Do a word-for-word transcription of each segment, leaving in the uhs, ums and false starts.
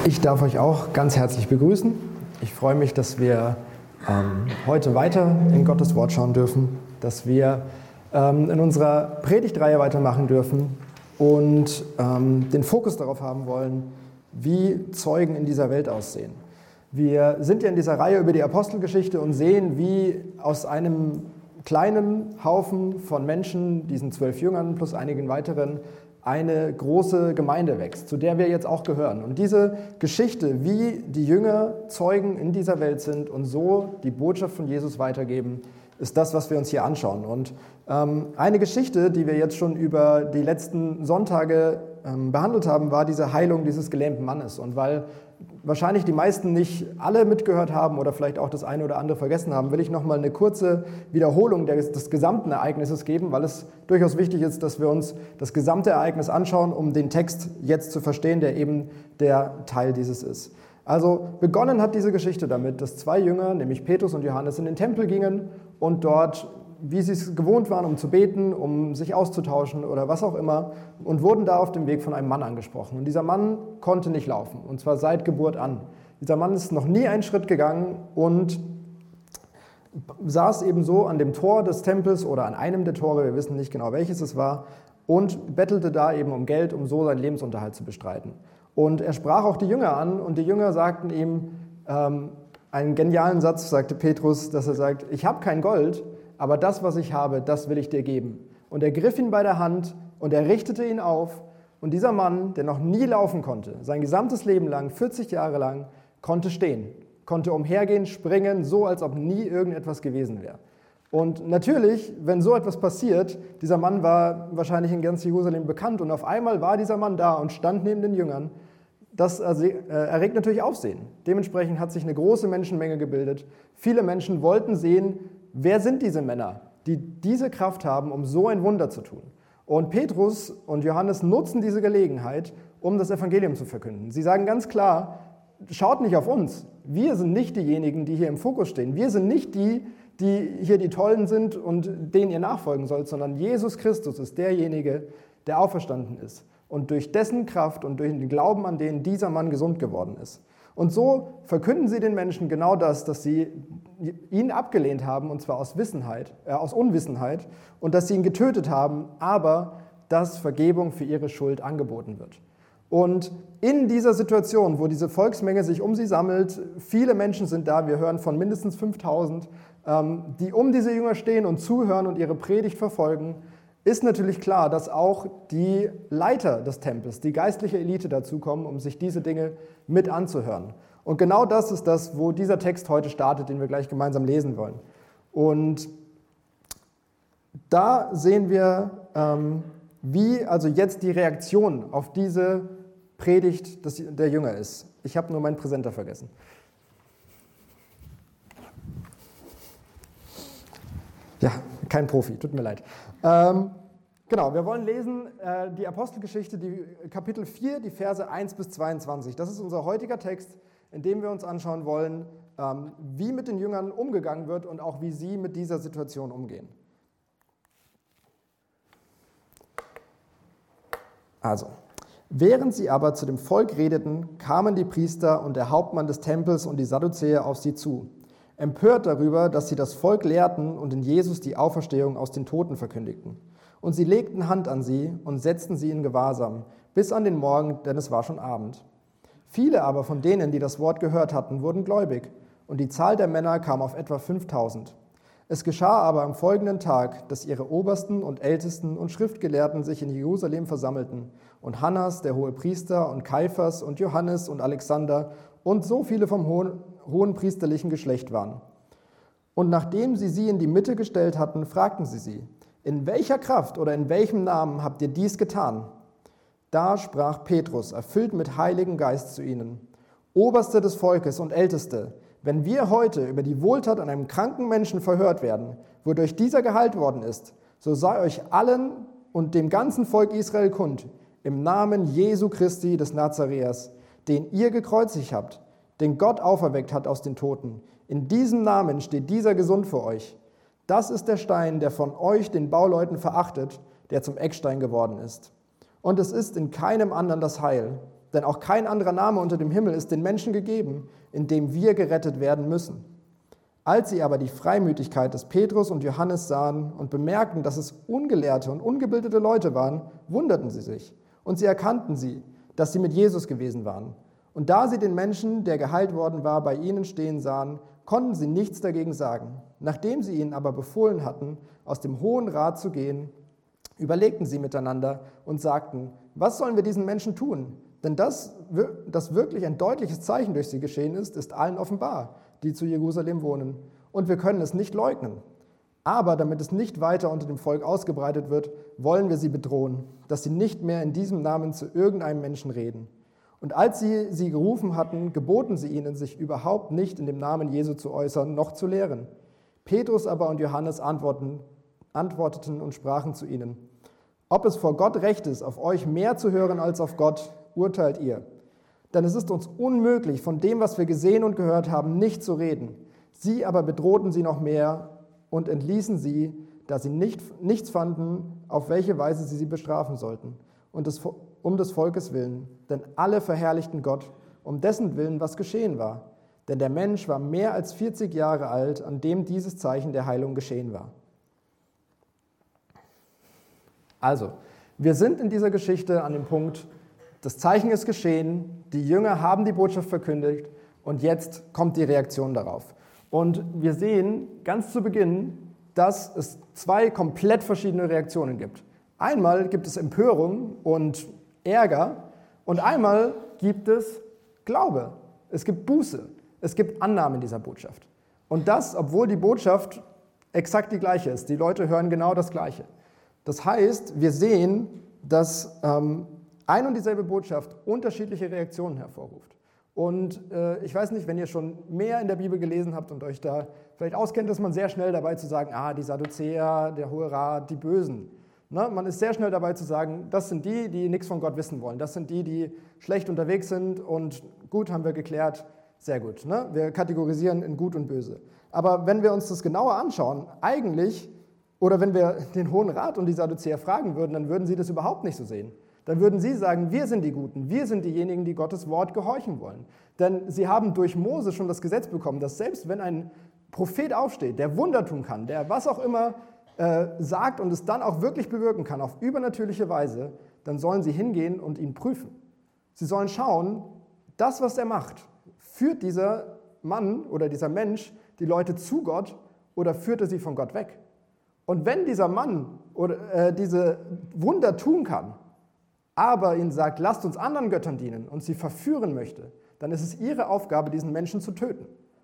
Ich darf euch auch ganz herzlich begrüßen. Ich freue mich, dass wir ähm, heute weiter in Gottes Wort schauen dürfen, dass wir ähm, in unserer Predigtreihe weitermachen dürfen und ähm, den Fokus darauf haben wollen, wie Zeugen in dieser Welt aussehen. Wir sind ja in dieser Reihe über die Apostelgeschichte und sehen, wie aus einem kleinen Haufen von Menschen, diesen zwölf Jüngern plus einigen weiteren, eine große Gemeinde wächst, zu der wir jetzt auch gehören. Und diese Geschichte, wie die Jünger Zeugen in dieser Welt sind und so die Botschaft von Jesus weitergeben, ist das, was wir uns hier anschauen. Und ähm, eine Geschichte, die wir jetzt schon über die letzten Sonntage ähm, behandelt haben, war diese Heilung dieses gelähmten Mannes. Und weil wahrscheinlich die meisten nicht alle mitgehört haben oder vielleicht auch das eine oder andere vergessen haben, will ich nochmal eine kurze Wiederholung des, des gesamten Ereignisses geben, weil es durchaus wichtig ist, dass wir uns das gesamte Ereignis anschauen, um den Text jetzt zu verstehen, der eben der Teil dieses ist. Also begonnen hat diese Geschichte damit, dass zwei Jünger, nämlich Petrus und Johannes, in den Tempel gingen und dort, wie sie es gewohnt waren, um zu beten, um sich auszutauschen oder was auch immer, und wurden da auf dem Weg von einem Mann angesprochen. Und dieser Mann konnte nicht laufen, und zwar seit Geburt an. Dieser Mann ist noch nie einen Schritt gegangen und saß eben so an dem Tor des Tempels oder an einem der Tore, wir wissen nicht genau, welches es war, und bettelte da eben um Geld, um so seinen Lebensunterhalt zu bestreiten. Und er sprach auch die Jünger an, und die Jünger sagten ihm ähm, einen genialen Satz, sagte Petrus, dass er sagt, ich habe kein Gold, aber das, was ich habe, das will ich dir geben. Und er griff ihn bei der Hand und er richtete ihn auf. Und dieser Mann, der noch nie laufen konnte, sein gesamtes Leben lang, vierzig Jahre lang, konnte stehen, konnte umhergehen, springen, so als ob nie irgendetwas gewesen wäre. Und natürlich, wenn so etwas passiert, dieser Mann war wahrscheinlich in ganz Jerusalem bekannt, und auf einmal war dieser Mann da und stand neben den Jüngern. Das erregt natürlich Aufsehen. Dementsprechend hat sich eine große Menschenmenge gebildet. Viele Menschen wollten sehen, wer sind diese Männer, die diese Kraft haben, um so ein Wunder zu tun. Und Petrus und Johannes nutzen diese Gelegenheit, um das Evangelium zu verkünden. Sie sagen ganz klar, schaut nicht auf uns. Wir sind nicht diejenigen, die hier im Fokus stehen. Wir sind nicht die, die hier die Tollen sind und denen ihr nachfolgen sollt, sondern Jesus Christus ist derjenige, der auferstanden ist und durch dessen Kraft und durch den Glauben an den dieser Mann gesund geworden ist. Und so verkünden sie den Menschen genau das, dass sie ihn abgelehnt haben, und zwar aus Wissenheit, äh, aus Unwissenheit, und dass sie ihn getötet haben, aber dass Vergebung für ihre Schuld angeboten wird. Und in dieser Situation, wo diese Volksmenge sich um sie sammelt, viele Menschen sind da, wir hören von mindestens fünftausend, ähm, die um diese Jünger stehen und zuhören und ihre Predigt verfolgen, ist natürlich klar, dass auch die Leiter des Tempels, die geistliche Elite dazukommen, um sich diese Dinge mit anzuhören. Und genau das ist das, wo dieser Text heute startet, den wir gleich gemeinsam lesen wollen. Und da sehen wir, ähm, wie also jetzt die Reaktion auf diese Predigt des, der Jünger ist. Ich habe nur meinen Präsenter vergessen. Ja, kein Profi, tut mir leid. Ähm, genau, wir wollen lesen äh, die Apostelgeschichte, die Kapitel vier, die Verse eins bis zweiundzwanzig. Das ist unser heutiger Text, in dem wir uns anschauen wollen, ähm, wie mit den Jüngern umgegangen wird und auch wie sie mit dieser Situation umgehen. Also, während sie aber zu dem Volk redeten, kamen die Priester und der Hauptmann des Tempels und die Sadduzäer auf sie zu, empört darüber, dass sie das Volk lehrten und in Jesus die Auferstehung aus den Toten verkündigten. Und sie legten Hand an sie und setzten sie in Gewahrsam, bis an den Morgen, denn es war schon Abend. Viele aber von denen, die das Wort gehört hatten, wurden gläubig, und die Zahl der Männer kam auf etwa fünftausend. Es geschah aber am folgenden Tag, dass ihre Obersten und Ältesten und Schriftgelehrten sich in Jerusalem versammelten, und Hannas, der Hohepriester, und Kaiphas und Johannes und Alexander und so viele vom hohen, hohen priesterlichen Geschlecht waren. Und nachdem sie sie in die Mitte gestellt hatten, fragten sie sie, in welcher Kraft oder in welchem Namen habt ihr dies getan? Da sprach Petrus, erfüllt mit Heiligem Geist, zu ihnen, Oberste des Volkes und Älteste, wenn wir heute über die Wohltat an einem kranken Menschen verhört werden, wodurch dieser geheilt worden ist, so sei euch allen und dem ganzen Volk Israel kund, im Namen Jesu Christi des Nazareas, den ihr gekreuzigt habt, den Gott auferweckt hat aus den Toten. In diesem Namen steht dieser gesund für euch. Das ist der Stein, der von euch, den Bauleuten, verachtet, der zum Eckstein geworden ist. Und es ist in keinem anderen das Heil, Denn auch kein anderer Name unter dem Himmel ist den Menschen gegeben, in dem wir gerettet werden müssen. Als sie aber die Freimütigkeit des Petrus und Johannes sahen und bemerkten, dass es ungelehrte und ungebildete Leute waren, wunderten sie sich. Und sie erkannten sie, dass sie mit Jesus gewesen waren. Und da sie den Menschen, der geheilt worden war, bei ihnen stehen sahen, konnten sie nichts dagegen sagen. Nachdem sie ihnen aber befohlen hatten, aus dem Hohen Rat zu gehen, überlegten sie miteinander und sagten, was sollen wir diesen Menschen tun? Denn das, dass wirklich ein deutliches Zeichen durch sie geschehen ist, ist allen offenbar, die zu Jerusalem wohnen. Und wir können es nicht leugnen. Aber damit es nicht weiter unter dem Volk ausgebreitet wird, wollen wir sie bedrohen, dass sie nicht mehr in diesem Namen zu irgendeinem Menschen reden. Und als sie sie gerufen hatten, geboten sie ihnen, sich überhaupt nicht in dem Namen Jesu zu äußern, noch zu lehren. Petrus aber und Johannes antworten, antworteten und sprachen zu ihnen, ob es vor Gott recht ist, auf euch mehr zu hören als auf Gott, urteilt ihr. Denn es ist uns unmöglich, von dem, was wir gesehen und gehört haben, nicht zu reden. Sie aber bedrohten sie noch mehr und entließen sie, da sie nicht, nichts fanden, auf welche Weise sie sie bestrafen sollten, und des, um des Volkes willen. Denn alle verherrlichten Gott, um dessen Willen, was geschehen war. Denn der Mensch war mehr als vierzig Jahre alt, an dem dieses Zeichen der Heilung geschehen war. Also, wir sind in dieser Geschichte an dem Punkt, das Zeichen ist geschehen, die Jünger haben die Botschaft verkündigt und jetzt kommt die Reaktion darauf. Und wir sehen ganz zu Beginn, dass es zwei komplett verschiedene Reaktionen gibt. Einmal gibt es Empörung und Ärger und einmal gibt es Glaube. Es gibt Buße. Es gibt Annahme dieser Botschaft. Und das, obwohl die Botschaft exakt die gleiche ist. Die Leute hören genau das Gleiche. Das heißt, wir sehen, dass ähm, ein und dieselbe Botschaft unterschiedliche Reaktionen hervorruft. Und äh, ich weiß nicht, wenn ihr schon mehr in der Bibel gelesen habt und euch da vielleicht auskennt, ist man sehr schnell dabei zu sagen, ah, die Sadduzäer, der Hohe Rat, die Bösen. Ne? Man ist sehr schnell dabei zu sagen, das sind die, die nichts von Gott wissen wollen. Das sind die, die schlecht unterwegs sind und gut, haben wir geklärt, sehr gut. Ne? Wir kategorisieren in gut und böse. Aber wenn wir uns das genauer anschauen, eigentlich, oder wenn wir den Hohen Rat und die Sadduzäer fragen würden, dann würden sie das überhaupt nicht so sehen. Dann würden sie sagen, wir sind die Guten, wir sind diejenigen, die Gottes Wort gehorchen wollen. Denn sie haben durch Mose schon das Gesetz bekommen, dass selbst wenn ein Prophet aufsteht, der Wunder tun kann, der was auch immer äh, sagt und es dann auch wirklich bewirken kann, auf übernatürliche Weise, dann sollen sie hingehen und ihn prüfen. Sie sollen schauen, das, was er macht, führt dieser Mann oder dieser Mensch die Leute zu Gott oder führt er sie von Gott weg? Und wenn dieser Mann oder, äh, diese Wunder tun kann, aber ihnen sagt, lasst uns anderen Göttern dienen und sie verführen möchte, dann ist es ihre Aufgabe, diesen Menschen zu töten.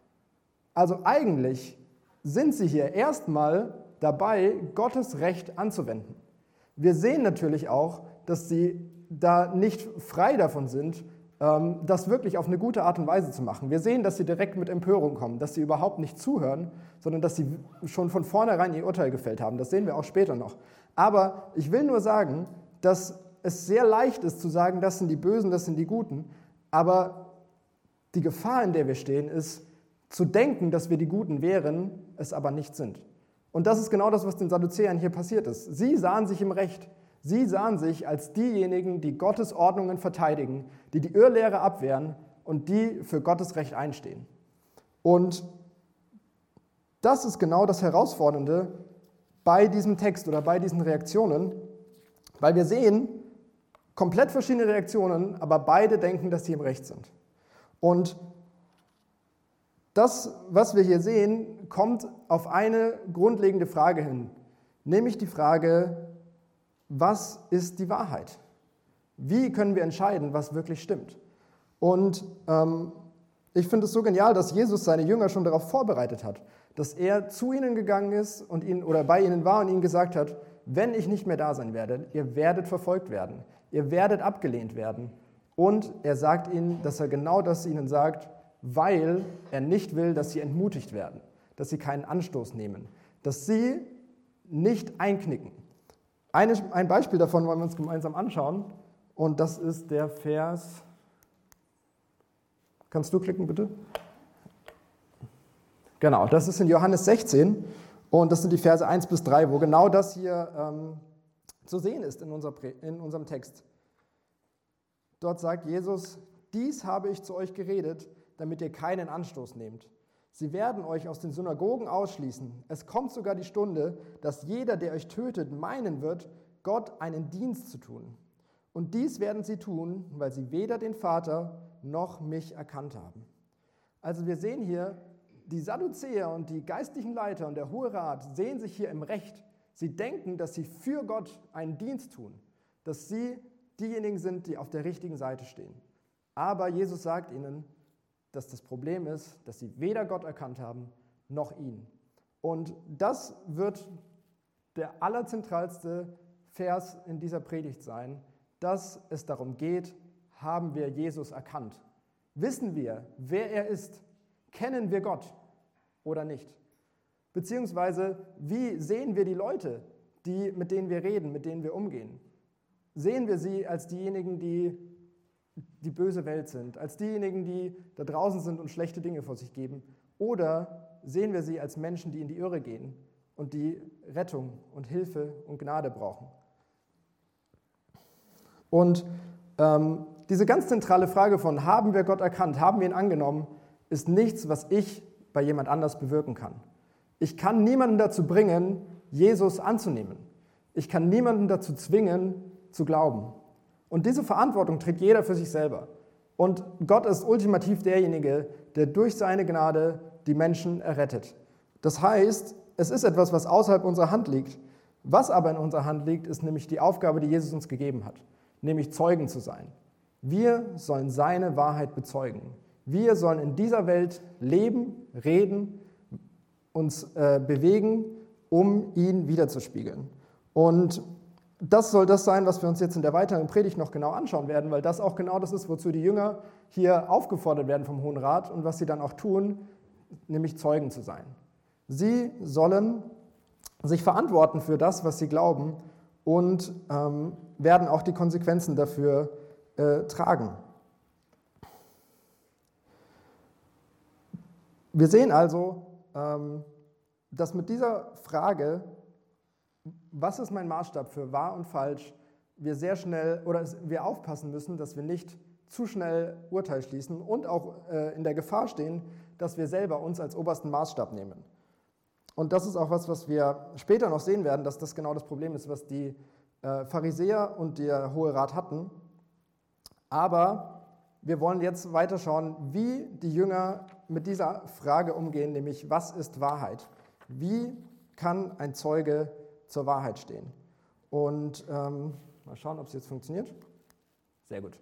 Also eigentlich sind sie hier erstmal dabei, Gottes Recht anzuwenden. Wir sehen natürlich auch, dass sie da nicht frei davon sind, das wirklich auf eine gute Art und Weise zu machen. Wir sehen, dass sie direkt mit Empörung kommen, dass sie überhaupt nicht zuhören, sondern dass sie schon von vornherein ihr Urteil gefällt haben. Das sehen wir auch später noch. Aber ich will nur sagen, dass es sehr leicht ist zu sagen, das sind die Bösen, das sind die Guten, aber die Gefahr, in der wir stehen, ist, zu denken, dass wir die Guten wären, es aber nicht sind. Und das ist genau das, was den Sadduzäern hier passiert ist. Sie sahen sich im Recht. Sie sahen sich als diejenigen, die Gottes Ordnungen verteidigen, die die Irrlehre abwehren und die für Gottes Recht einstehen. Und das ist genau das Herausfordernde bei diesem Text oder bei diesen Reaktionen, weil wir sehen, komplett verschiedene Reaktionen, aber beide denken, dass sie im Recht sind. Und das, was wir hier sehen, kommt auf eine grundlegende Frage hin, nämlich die Frage, was ist die Wahrheit? Wie können wir entscheiden, was wirklich stimmt? Und ähm, ich finde es so genial, dass Jesus seine Jünger schon darauf vorbereitet hat, dass er zu ihnen gegangen ist und ihnen, oder bei ihnen war und ihnen gesagt hat, wenn ich nicht mehr da sein werde, ihr werdet verfolgt werden, ihr werdet abgelehnt werden. Und er sagt ihnen, dass er genau das ihnen sagt, weil er nicht will, dass sie entmutigt werden, dass sie keinen Anstoß nehmen, dass sie nicht einknicken. Eine, ein Beispiel davon wollen wir uns gemeinsam anschauen und das ist der Vers, kannst du klicken bitte? Genau, das ist in Johannes sechzehn und das sind die Verse eins bis drei, wo genau das hier ähm, zu sehen ist in, unser, in unserem Text. dort sagt Jesus, dies habe ich zu euch geredet, damit ihr keinen Anstoß nehmt. Sie werden euch aus den Synagogen ausschließen. Es kommt sogar die Stunde, dass jeder, der euch tötet, meinen wird, Gott einen Dienst zu tun. Und dies werden sie tun, weil sie weder den Vater noch mich erkannt haben. Also wir sehen hier, die Sadduzäer und die geistlichen Leiter und der Hohe Rat sehen sich hier im Recht. Sie denken, dass sie für Gott einen Dienst tun, dass sie diejenigen sind, die auf der richtigen Seite stehen. Aber Jesus sagt ihnen, dass das Problem ist, dass sie weder Gott erkannt haben, noch ihn. Und das wird der allerzentralste Vers in dieser Predigt sein, dass es darum geht, haben wir Jesus erkannt? Wissen wir, wer er ist? Kennen wir Gott oder nicht? Beziehungsweise, wie sehen wir die Leute, die, mit denen wir reden, mit denen wir umgehen? Sehen wir sie als diejenigen, die die böse Welt sind, als diejenigen, die da draußen sind und schlechte Dinge vor sich geben? Oder sehen wir sie als Menschen, die in die Irre gehen und die Rettung und Hilfe und Gnade brauchen? Und ähm, diese ganz zentrale Frage von, haben wir Gott erkannt, haben wir ihn angenommen, ist nichts, was ich bei jemand anders bewirken kann. Ich kann niemanden dazu bringen, Jesus anzunehmen. Ich kann niemanden dazu zwingen, zu glauben. Und diese Verantwortung trägt jeder für sich selber. Und Gott ist ultimativ derjenige, der durch seine Gnade die Menschen errettet. Das heißt, es ist etwas, was außerhalb unserer Hand liegt. Was aber in unserer Hand liegt, ist nämlich die Aufgabe, die Jesus uns gegeben hat, nämlich Zeugen zu sein. Wir sollen seine Wahrheit bezeugen. Wir sollen in dieser Welt leben, reden, uns äh, bewegen, um ihn wiederzuspiegeln. Und das soll das sein, was wir uns jetzt in der weiteren Predigt noch genau anschauen werden, weil das auch genau das ist, wozu die Jünger hier aufgefordert werden vom Hohen Rat und was sie dann auch tun, nämlich Zeugen zu sein. Sie sollen sich verantworten für das, was sie glauben und ähm, werden auch die Konsequenzen dafür äh, tragen. Wir sehen also, ähm, dass mit dieser Frage, was ist mein Maßstab für wahr und falsch, wir sehr schnell oder wir aufpassen müssen, dass wir nicht zu schnell Urteil schließen und auch äh, in der Gefahr stehen, dass wir selber uns als obersten Maßstab nehmen. Und das ist auch was, was wir später noch sehen werden, dass das genau das Problem ist, was die äh, Pharisäer und der Hohe Rat hatten. Aber wir wollen jetzt weiterschauen, wie die Jünger mit dieser Frage umgehen, nämlich was ist Wahrheit? Wie kann ein Zeuge zur Wahrheit stehen? Und ähm, mal schauen, ob es jetzt funktioniert. Sehr gut.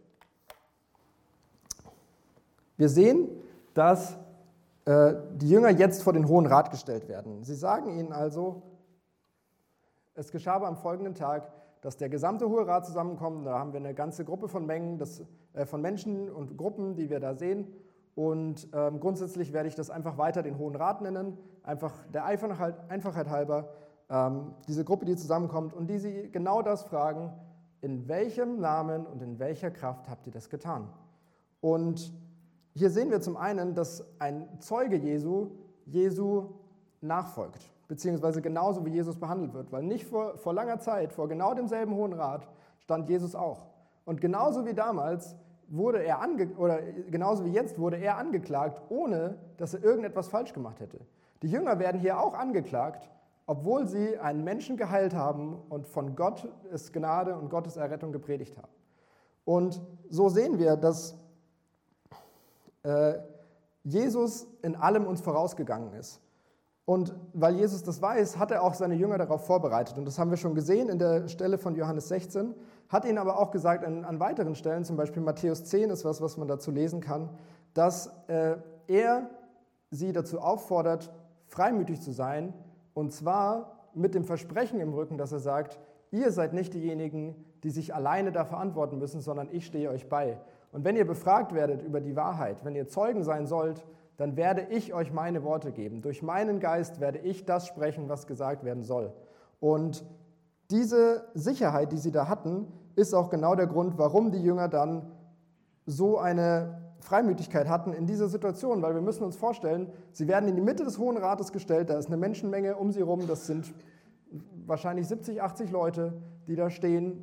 Wir sehen, dass äh, die Jünger jetzt vor den Hohen Rat gestellt werden. Sie sagen ihnen also, es geschah aber am folgenden Tag, dass der gesamte Hohe Rat zusammenkommt. Da haben wir eine ganze Gruppe von Mengen, das, äh, von Menschen und Gruppen, die wir da sehen. Und ähm, grundsätzlich werde ich das einfach weiter den Hohen Rat nennen, einfach der Einfachheit, Einfachheit halber. Ähm, diese Gruppe, die zusammenkommt und die sie genau das fragen, in welchem Namen und in welcher Kraft habt ihr das getan? Und hier sehen wir zum einen, dass ein Zeuge Jesu, Jesu nachfolgt, beziehungsweise genauso wie Jesus behandelt wird, weil nicht vor, vor langer Zeit, vor genau demselben Hohen Rat, stand Jesus auch. Und genauso wie damals wurde er ange, oder genauso wie jetzt wurde er angeklagt, ohne dass er irgendetwas falsch gemacht hätte. Die Jünger werden hier auch angeklagt, obwohl sie einen Menschen geheilt haben und von Gottes Gnade und Gottes Errettung gepredigt haben. Und so sehen wir, dass äh, Jesus in allem uns vorausgegangen ist. Und weil Jesus das weiß, hat er auch seine Jünger darauf vorbereitet. Und das haben wir schon gesehen in der Stelle von Johannes sechzehn, hat ihnen aber auch gesagt an, an weiteren Stellen, zum Beispiel Matthäus zehn ist was, was man dazu lesen kann, dass äh, er sie dazu auffordert, freimütig zu sein, und zwar mit dem Versprechen im Rücken, dass er sagt, ihr seid nicht diejenigen, die sich alleine da verantworten müssen, sondern ich stehe euch bei. Und wenn ihr befragt werdet über die Wahrheit, wenn ihr Zeugen sein sollt, dann werde ich euch meine Worte geben. Durch meinen Geist werde ich das sprechen, was gesagt werden soll. Und diese Sicherheit, die sie da hatten, ist auch genau der Grund, warum die Jünger dann so eine Freimütigkeit hatten in dieser Situation. Weil wir müssen uns vorstellen, sie werden in die Mitte des Hohen Rates gestellt, da ist eine Menschenmenge um sie rum, das sind wahrscheinlich siebzig, achtzig Leute, die da stehen.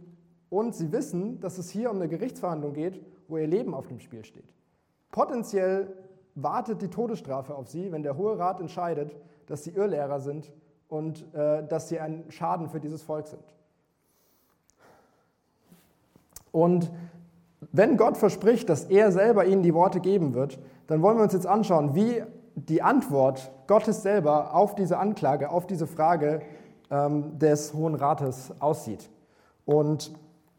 und sie wissen, dass es hier um eine Gerichtsverhandlung geht, wo ihr Leben auf dem Spiel steht. Potenziell wartet die Todesstrafe auf sie, wenn der Hohe Rat entscheidet, dass sie Irrlehrer sind und äh, dass sie ein Schaden für dieses Volk sind. Und wenn Gott verspricht, dass er selber ihnen die Worte geben wird, dann wollen wir uns jetzt anschauen, wie die Antwort Gottes selber auf diese Anklage, auf diese Frage ähm, des Hohen Rates aussieht. Und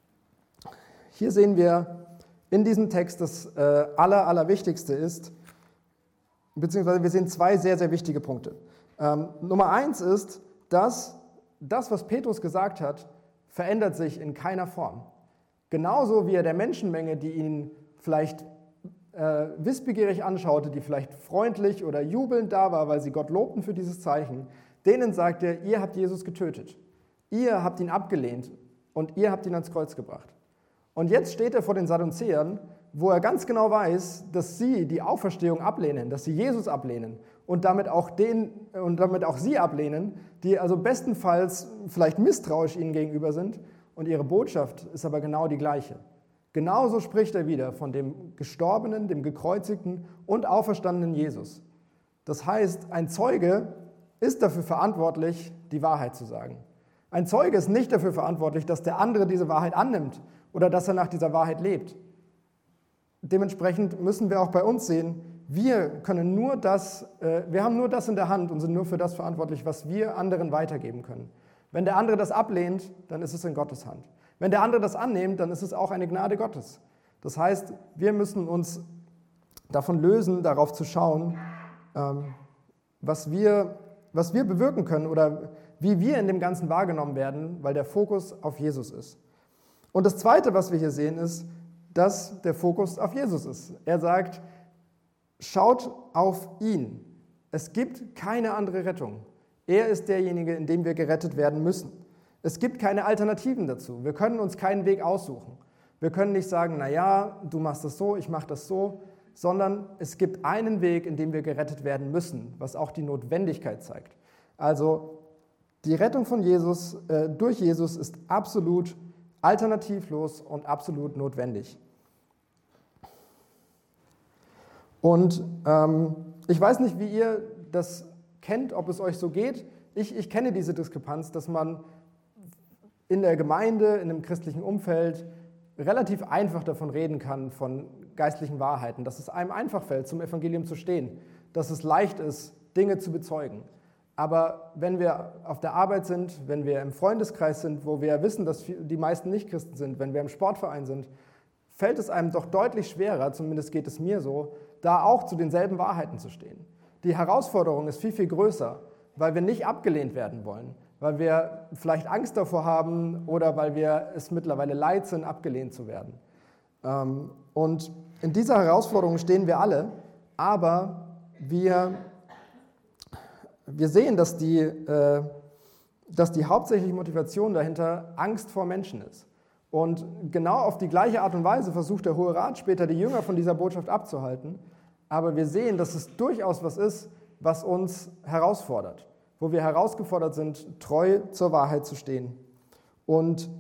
hier sehen wir in diesem Text, das äh, aller, Allerwichtigste ist, beziehungsweise wir sehen zwei sehr, sehr wichtige Punkte. Ähm, Nummer eins ist, dass das, was Petrus gesagt hat, verändert sich in keiner Form. Genauso wie er der Menschenmenge, die ihn vielleicht äh, wissbegierig anschaute, die vielleicht freundlich oder jubelnd da war, weil sie Gott lobten für dieses Zeichen, denen sagt er, ihr habt Jesus getötet, ihr habt ihn abgelehnt und ihr habt ihn ans Kreuz gebracht. Und jetzt steht er vor den Sadduzäern, wo er ganz genau weiß, dass sie die Auferstehung ablehnen, dass sie Jesus ablehnen und damit auch den und damit auch sie ablehnen, die also bestenfalls vielleicht misstrauisch ihnen gegenüber sind. Und ihre Botschaft ist aber genau die gleiche. Genauso spricht er wieder von dem gestorbenen, dem gekreuzigten und auferstandenen Jesus. Das heißt, ein Zeuge ist dafür verantwortlich, die Wahrheit zu sagen. Ein Zeuge ist nicht dafür verantwortlich, dass der andere diese Wahrheit annimmt oder dass er nach dieser Wahrheit lebt. Dementsprechend müssen wir auch bei uns sehen, wir können nur das, äh, wir haben nur das in der Hand und sind nur für das verantwortlich, was wir anderen weitergeben können. Wenn der andere das ablehnt, dann ist es in Gottes Hand. Wenn der andere das annimmt, dann ist es auch eine Gnade Gottes. Das heißt, wir müssen uns davon lösen, darauf zu schauen, ähm, was wir, was wir bewirken können oder wie wir in dem Ganzen wahrgenommen werden, weil der Fokus auf Jesus ist. Und das Zweite, was wir hier sehen, ist, dass der Fokus auf Jesus ist. Er sagt, schaut auf ihn. Es gibt keine andere Rettung. Er ist derjenige, in dem wir gerettet werden müssen. Es gibt keine Alternativen dazu. Wir können uns keinen Weg aussuchen. Wir können nicht sagen, na ja, du machst das so, ich mache das so, sondern es gibt einen Weg, in dem wir gerettet werden müssen, was auch die Notwendigkeit zeigt. Also die Rettung von Jesus, äh, durch Jesus ist absolut alternativlos und absolut notwendig. Und ähm, ich weiß nicht, wie ihr das kennt, ob es euch so geht. Ich, ich kenne diese Diskrepanz, dass man in der Gemeinde, in einem christlichen Umfeld relativ einfach davon reden kann, von geistlichen Wahrheiten, dass es einem einfach fällt, zum Evangelium zu stehen, dass es leicht ist, Dinge zu bezeugen. Aber wenn wir auf der Arbeit sind, wenn wir im Freundeskreis sind, wo wir wissen, dass die meisten Nichtchristen sind, wenn wir im Sportverein sind, fällt es einem doch deutlich schwerer, zumindest geht es mir so, da auch zu denselben Wahrheiten zu stehen. Die Herausforderung ist viel, viel größer, weil wir nicht abgelehnt werden wollen, weil wir vielleicht Angst davor haben oder weil wir es mittlerweile leid sind, abgelehnt zu werden. Und in dieser Herausforderung stehen wir alle, aber wir, wir sehen, dass die, dass die hauptsächliche Motivation dahinter Angst vor Menschen ist. Und genau auf die gleiche Art und Weise versucht der Hohe Rat später die Jünger von dieser Botschaft abzuhalten. Aber wir sehen, dass es durchaus was ist, was uns herausfordert, wo wir herausgefordert sind, treu zur Wahrheit zu stehen. Und,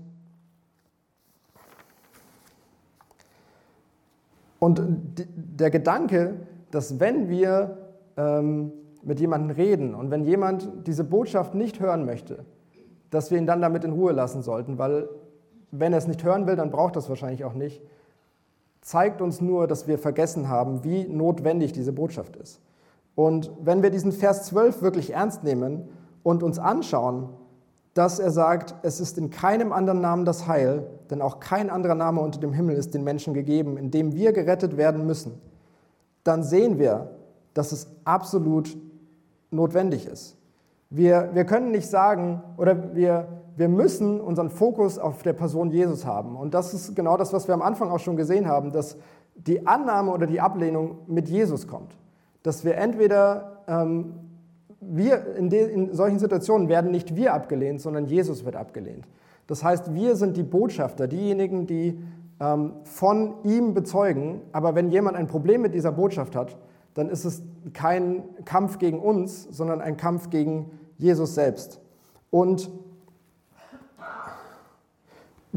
und der Gedanke, dass wenn wir ähm, mit jemandem reden und wenn jemand diese Botschaft nicht hören möchte, dass wir ihn dann damit in Ruhe lassen sollten, weil wenn er es nicht hören will, dann braucht er es wahrscheinlich auch nicht, zeigt uns nur, dass wir vergessen haben, wie notwendig diese Botschaft ist. Und wenn wir diesen Vers zwölf wirklich ernst nehmen und uns anschauen, dass er sagt, es ist in keinem anderen Namen das Heil, denn auch kein anderer Name unter dem Himmel ist den Menschen gegeben, in dem wir gerettet werden müssen, dann sehen wir, dass es absolut notwendig ist. Wir, wir können nicht sagen, oder wir, wir müssen unseren Fokus auf der Person Jesus haben. Und das ist genau das, was wir am Anfang auch schon gesehen haben, dass die Annahme oder die Ablehnung mit Jesus kommt. Dass wir entweder, ähm, wir in, de, in solchen Situationen werden nicht wir abgelehnt, sondern Jesus wird abgelehnt. Das heißt, wir sind die Botschafter, diejenigen, die ähm, von ihm bezeugen. Aber wenn jemand ein Problem mit dieser Botschaft hat, dann ist es kein Kampf gegen uns, sondern ein Kampf gegen Jesus selbst. Und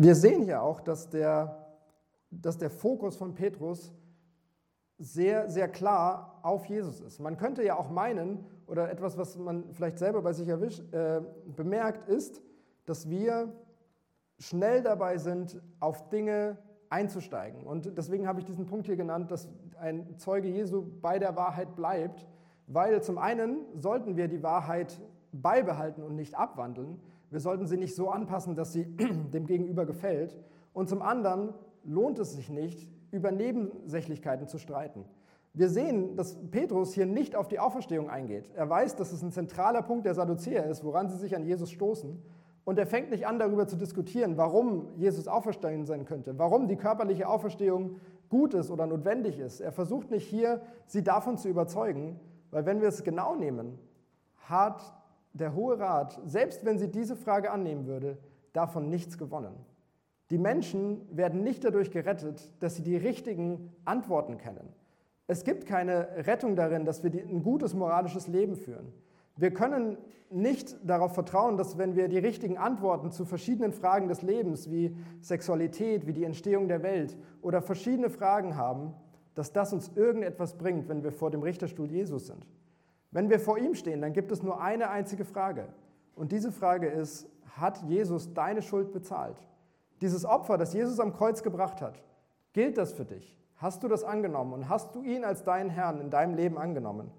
wir sehen hier auch, dass der, dass der Fokus von Petrus sehr, sehr klar auf Jesus ist. Man könnte ja auch meinen, oder etwas, was man vielleicht selber bei sich erwisch, äh, bemerkt, ist, dass wir schnell dabei sind, auf Dinge einzusteigen. Und deswegen habe ich diesen Punkt hier genannt, dass ein Zeuge Jesu bei der Wahrheit bleibt, weil zum einen sollten wir die Wahrheit beibehalten und nicht abwandeln. Wir sollten sie nicht so anpassen, dass sie dem Gegenüber gefällt. Und zum anderen lohnt es sich nicht, über Nebensächlichkeiten zu streiten. Wir sehen, dass Petrus hier nicht auf die Auferstehung eingeht. Er weiß, dass es ein zentraler Punkt der Sadduzäer ist, woran sie sich an Jesus stoßen. Und er fängt nicht an, darüber zu diskutieren, warum Jesus auferstehen sein könnte, warum die körperliche Auferstehung gut ist oder notwendig ist. Er versucht nicht hier, sie davon zu überzeugen, weil wenn wir es genau nehmen, hat der Hohe Rat, selbst wenn sie diese Frage annehmen würde, davon nichts gewonnen. Die Menschen werden nicht dadurch gerettet, dass sie die richtigen Antworten kennen. Es gibt keine Rettung darin, dass wir ein gutes moralisches Leben führen. Wir können nicht darauf vertrauen, dass wenn wir die richtigen Antworten zu verschiedenen Fragen des Lebens, wie Sexualität, wie die Entstehung der Welt oder verschiedene Fragen haben, dass das uns irgendetwas bringt, wenn wir vor dem Richterstuhl Jesus sind. Wenn wir vor ihm stehen, dann gibt es nur eine einzige Frage. Und diese Frage ist, hat Jesus deine Schuld bezahlt? Dieses Opfer, das Jesus am Kreuz gebracht hat, gilt das für dich? Hast du das angenommen und hast du ihn als deinen Herrn in deinem Leben angenommen?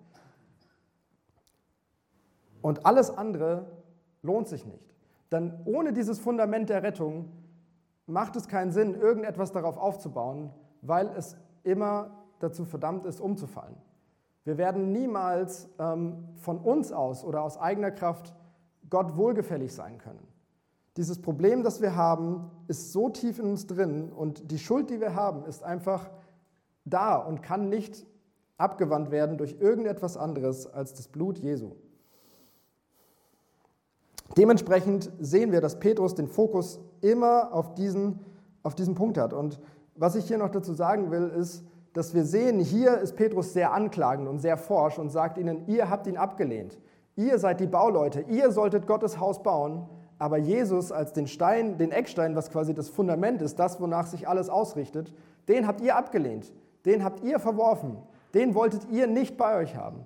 Und alles andere lohnt sich nicht. Denn ohne dieses Fundament der Rettung macht es keinen Sinn, irgendetwas darauf aufzubauen, weil es immer dazu verdammt ist, umzufallen. Wir werden niemals ähm, von uns aus oder aus eigener Kraft Gott wohlgefällig sein können. Dieses Problem, das wir haben, ist so tief in uns drin und die Schuld, die wir haben, ist einfach da und kann nicht abgewandt werden durch irgendetwas anderes als das Blut Jesu. Dementsprechend sehen wir, dass Petrus den Fokus immer auf diesen, auf diesen Punkt hat. Und was ich hier noch dazu sagen will, ist, dass wir sehen, hier ist Petrus sehr anklagend und sehr forsch und sagt ihnen, ihr habt ihn abgelehnt. Ihr seid die Bauleute, ihr solltet Gottes Haus bauen, aber Jesus als den Stein, den Eckstein, was quasi das Fundament ist, das, wonach sich alles ausrichtet, den habt ihr abgelehnt, den habt ihr verworfen, den wolltet ihr nicht bei euch haben.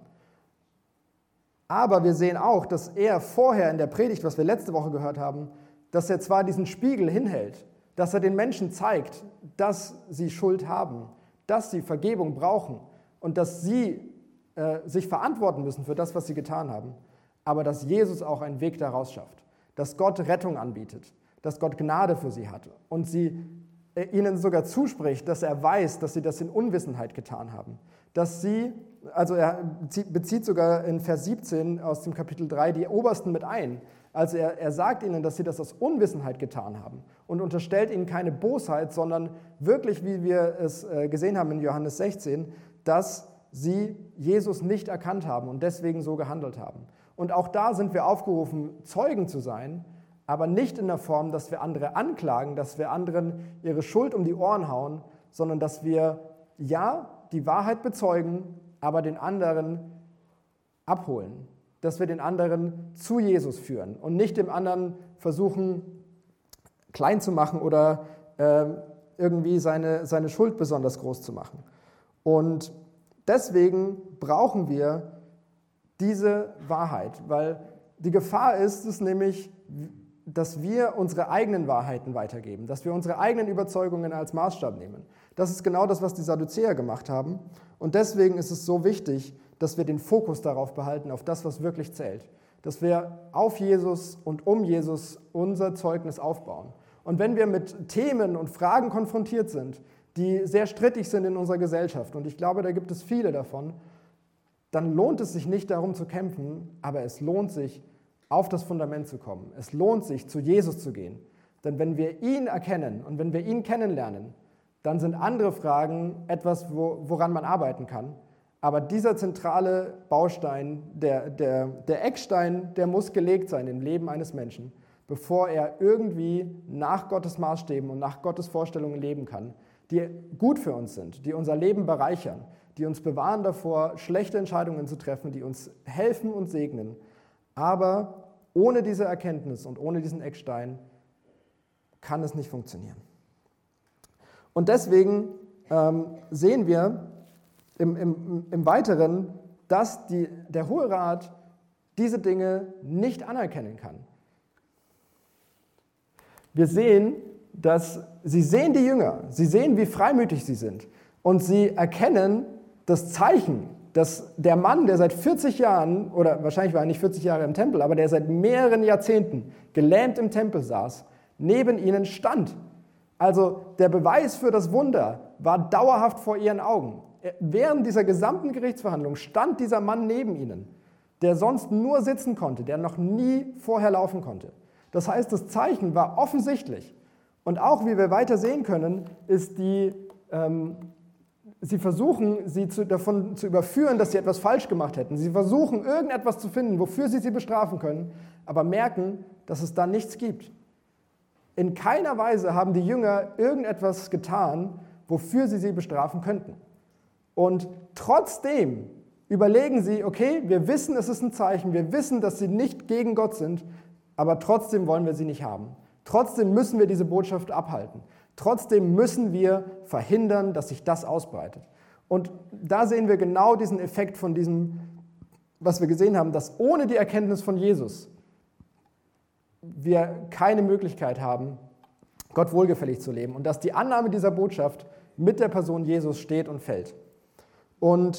Aber wir sehen auch, dass er vorher in der Predigt, was wir letzte Woche gehört haben, dass er zwar diesen Spiegel hinhält, dass er den Menschen zeigt, dass sie Schuld haben, dass sie Vergebung brauchen und dass sie äh, sich verantworten müssen für das, was sie getan haben, aber dass Jesus auch einen Weg daraus schafft, dass Gott Rettung anbietet, dass Gott Gnade für sie hat und sie äh, ihnen sogar zuspricht, dass er weiß, dass sie das in Unwissenheit getan haben, dass sie, also er bezieht sogar in Vers siebzehn aus dem Kapitel drei die Obersten mit ein. Also er, er sagt ihnen, dass sie das aus Unwissenheit getan haben und unterstellt ihnen keine Bosheit, sondern wirklich, wie wir es gesehen haben in Johannes sechzehn, dass sie Jesus nicht erkannt haben und deswegen so gehandelt haben. Und auch da sind wir aufgerufen, Zeugen zu sein, aber nicht in der Form, dass wir andere anklagen, dass wir anderen ihre Schuld um die Ohren hauen, sondern dass wir, ja, die Wahrheit bezeugen, aber den anderen abholen. Dass wir den anderen zu Jesus führen und nicht dem anderen versuchen, klein zu machen oder äh, irgendwie seine, seine Schuld besonders groß zu machen. Und deswegen brauchen wir diese Wahrheit, weil die Gefahr ist es nämlich, dass wir unsere eigenen Wahrheiten weitergeben, dass wir unsere eigenen Überzeugungen als Maßstab nehmen. Das ist genau das, was die Sadduzäer gemacht haben. Und deswegen ist es so wichtig, dass wir den Fokus darauf behalten, auf das, was wirklich zählt. Dass wir auf Jesus und um Jesus unser Zeugnis aufbauen. Und wenn wir mit Themen und Fragen konfrontiert sind, die sehr strittig sind in unserer Gesellschaft, und ich glaube, da gibt es viele davon, dann lohnt es sich nicht darum zu kämpfen, aber es lohnt sich, auf das Fundament zu kommen. Es lohnt sich, zu Jesus zu gehen. Denn wenn wir ihn erkennen und wenn wir ihn kennenlernen, dann sind andere Fragen etwas, wo, woran man arbeiten kann. Aber dieser zentrale Baustein, der, der, der Eckstein, der muss gelegt sein im Leben eines Menschen, bevor er irgendwie nach Gottes Maßstäben und nach Gottes Vorstellungen leben kann, die gut für uns sind, die unser Leben bereichern, die uns bewahren davor, schlechte Entscheidungen zu treffen, die uns helfen und segnen. Aber ohne diese Erkenntnis und ohne diesen Eckstein kann es nicht funktionieren. Und deswegen ähm, sehen wir im, im, im Weiteren, dass die, der Hohe Rat diese Dinge nicht anerkennen kann. Wir sehen, dass sie sehen die Jünger, sie sehen, wie freimütig sie sind und sie erkennen das Zeichen, dass der Mann, der seit vierzig Jahren, oder wahrscheinlich war er nicht vierzig Jahre im Tempel, aber der seit mehreren Jahrzehnten gelähmt im Tempel saß, neben ihnen stand. Also der Beweis für das Wunder war dauerhaft vor ihren Augen. Während dieser gesamten Gerichtsverhandlung stand dieser Mann neben ihnen, der sonst nur sitzen konnte, der noch nie vorher laufen konnte. Das heißt, das Zeichen war offensichtlich. Und auch, wie wir weiter sehen können, ist die, ähm, sie versuchen, sie zu, davon zu überführen, dass sie etwas falsch gemacht hätten. Sie versuchen, irgendetwas zu finden, wofür sie sie bestrafen können, aber merken, dass es da nichts gibt. In keiner Weise haben die Jünger irgendetwas getan, wofür sie sie bestrafen könnten. Und trotzdem überlegen sie, okay, wir wissen, es ist ein Zeichen, wir wissen, dass sie nicht gegen Gott sind, aber trotzdem wollen wir sie nicht haben. Trotzdem müssen wir diese Botschaft abhalten. Trotzdem müssen wir verhindern, dass sich das ausbreitet. Und da sehen wir genau diesen Effekt von diesem, was wir gesehen haben, dass ohne die Erkenntnis von Jesus wir keine Möglichkeit haben, Gott wohlgefällig zu leben und dass die Annahme dieser Botschaft mit der Person Jesus steht und fällt. Und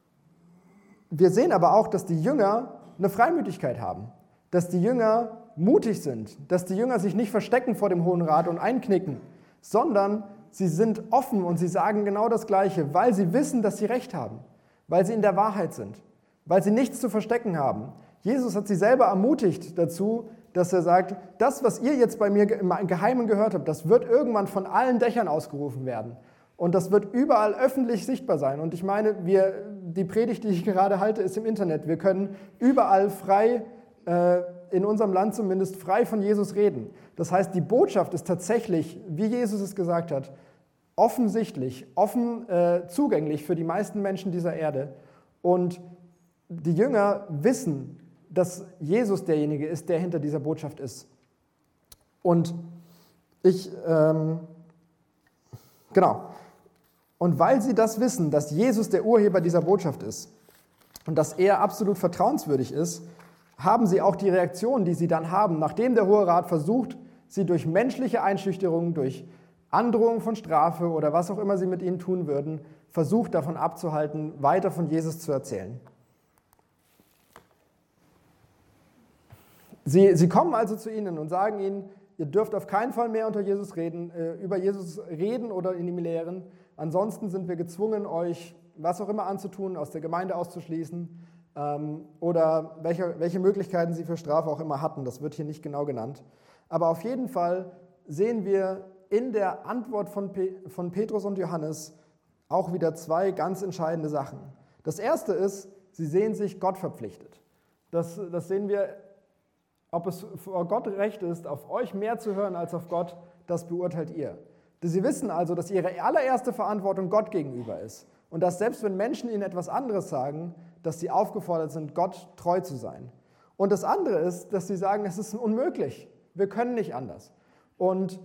wir sehen aber auch, dass die Jünger eine Freimütigkeit haben, dass die Jünger mutig sind, dass die Jünger sich nicht verstecken vor dem Hohen Rat und einknicken, sondern sie sind offen und sie sagen genau das Gleiche, weil sie wissen, dass sie Recht haben, weil sie in der Wahrheit sind, weil sie nichts zu verstecken haben. Jesus hat sie selber ermutigt dazu, dass er sagt, das, was ihr jetzt bei mir im Geheimen gehört habt, das wird irgendwann von allen Dächern ausgerufen werden. Und das wird überall öffentlich sichtbar sein. Und ich meine, wir, die Predigt, die ich gerade halte, ist im Internet. Wir können überall frei, äh, in unserem Land zumindest, frei von Jesus reden. Das heißt, die Botschaft ist tatsächlich, wie Jesus es gesagt hat, offensichtlich, offen äh, zugänglich für die meisten Menschen dieser Erde. Und die Jünger wissen, dass Jesus derjenige ist, der hinter dieser Botschaft ist. Und ich, ähm, genau, und weil sie das wissen, dass Jesus der Urheber dieser Botschaft ist und dass er absolut vertrauenswürdig ist, haben sie auch die Reaktion, die sie dann haben, nachdem der Hohe Rat versucht, sie durch menschliche Einschüchterung, durch Androhung von Strafe oder was auch immer sie mit ihnen tun würden, versucht davon abzuhalten, weiter von Jesus zu erzählen. Sie, sie kommen also zu ihnen und sagen ihnen, ihr dürft auf keinen Fall mehr unter Jesus reden, äh, über Jesus reden oder ihn lehren. Ansonsten sind wir gezwungen, euch was auch immer anzutun, aus der Gemeinde auszuschließen ähm, oder welche, welche Möglichkeiten sie für Strafe auch immer hatten. Das wird hier nicht genau genannt. Aber auf jeden Fall sehen wir in der Antwort von, Pe- von Petrus und Johannes auch wieder zwei ganz entscheidende Sachen. Das erste ist, sie sehen sich Gott verpflichtet. Das, das sehen wir. Ob es vor Gott recht ist, auf euch mehr zu hören als auf Gott, das beurteilt ihr. Sie wissen also, dass ihre allererste Verantwortung Gott gegenüber ist und dass selbst wenn Menschen ihnen etwas anderes sagen, dass sie aufgefordert sind, Gott treu zu sein. Und das andere ist, dass sie sagen, es ist unmöglich, wir können nicht anders. Und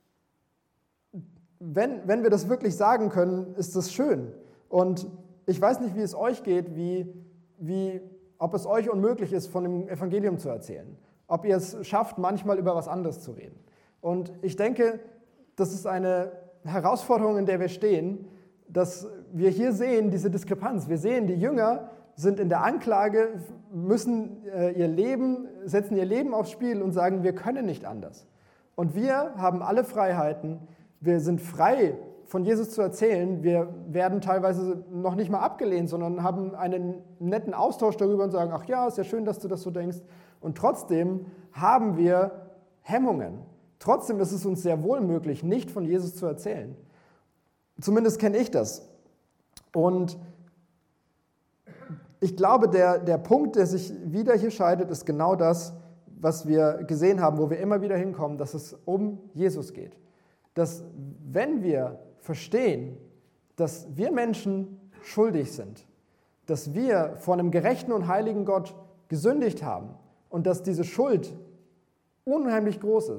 wenn, wenn wir das wirklich sagen können, ist das schön. Und ich weiß nicht, wie es euch geht, wie, wie, ob es euch unmöglich ist, von dem Evangelium zu erzählen. Ob ihr es schafft, manchmal über was anderes zu reden. Und ich denke, das ist eine Herausforderung, in der wir stehen, dass wir hier sehen, diese Diskrepanz. Wir sehen, die Jünger sind in der Anklage, müssen ihr Leben, setzen ihr Leben aufs Spiel und sagen, wir können nicht anders. Und wir haben alle Freiheiten, wir sind frei, von Jesus zu erzählen. Wir werden teilweise noch nicht mal abgelehnt, sondern haben einen netten Austausch darüber und sagen, ach ja, ist ja schön, dass du das so denkst. Und trotzdem haben wir Hemmungen. Trotzdem ist es uns sehr wohl möglich, nicht von Jesus zu erzählen. Zumindest kenne ich das. Und ich glaube, der, der Punkt, der sich wieder hier scheidet, ist genau das, was wir gesehen haben, wo wir immer wieder hinkommen, dass es um Jesus geht. Dass wenn wir verstehen, dass wir Menschen schuldig sind, dass wir vor einem gerechten und heiligen Gott gesündigt haben und dass diese Schuld unheimlich groß ist,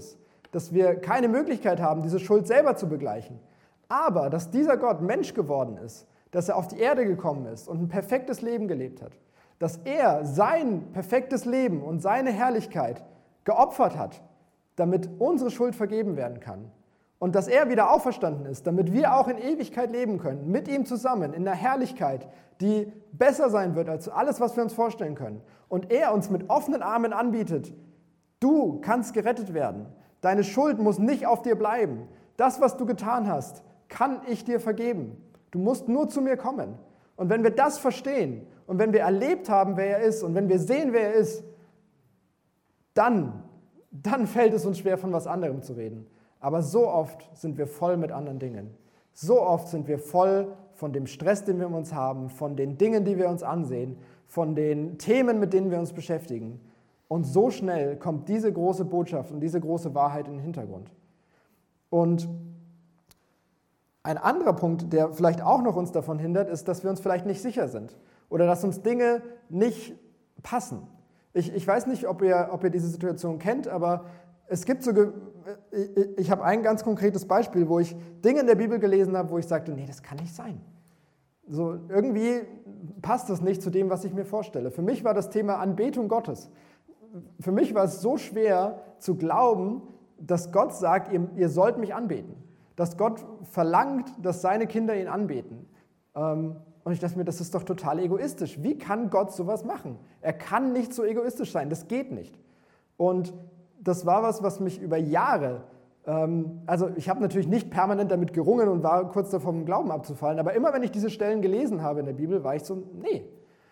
dass wir keine Möglichkeit haben, diese Schuld selber zu begleichen. Aber dass dieser Gott Mensch geworden ist, dass er auf die Erde gekommen ist und ein perfektes Leben gelebt hat, dass er sein perfektes Leben und seine Herrlichkeit geopfert hat, damit unsere Schuld vergeben werden kann. Und dass er wieder auferstanden ist, damit wir auch in Ewigkeit leben können, mit ihm zusammen, in einer Herrlichkeit, die besser sein wird als alles, was wir uns vorstellen können. Und er uns mit offenen Armen anbietet, du kannst gerettet werden. Deine Schuld muss nicht auf dir bleiben. Das, was du getan hast, kann ich dir vergeben. Du musst nur zu mir kommen. Und wenn wir das verstehen und wenn wir erlebt haben, wer er ist und wenn wir sehen, wer er ist, dann, dann fällt es uns schwer, von was anderem zu reden. Aber so oft sind wir voll mit anderen Dingen. So oft sind wir voll von dem Stress, den wir um uns haben, von den Dingen, die wir uns ansehen, von den Themen, mit denen wir uns beschäftigen. Und so schnell kommt diese große Botschaft und diese große Wahrheit in den Hintergrund. Und ein anderer Punkt, der vielleicht auch noch uns davon hindert, ist, dass wir uns vielleicht nicht sicher sind oder dass uns Dinge nicht passen. Ich, ich weiß nicht, ob ihr, ob ihr diese Situation kennt, aber es gibt so, ich, ich habe ein ganz konkretes Beispiel, wo ich Dinge in der Bibel gelesen habe, wo ich sagte, nee, das kann nicht sein. So, irgendwie passt das nicht zu dem, was ich mir vorstelle. Für mich war das Thema Anbetung Gottes. Für mich war es so schwer zu glauben, dass Gott sagt, ihr, ihr sollt mich anbeten. Dass Gott verlangt, dass seine Kinder ihn anbeten. Und ich dachte mir, das ist doch total egoistisch. Wie kann Gott sowas machen? Er kann nicht so egoistisch sein, das geht nicht. Und das war was, was mich über Jahre, also ich habe natürlich nicht permanent damit gerungen und war kurz davor, vom Glauben abzufallen, aber immer, wenn ich diese Stellen gelesen habe in der Bibel, war ich so, nee.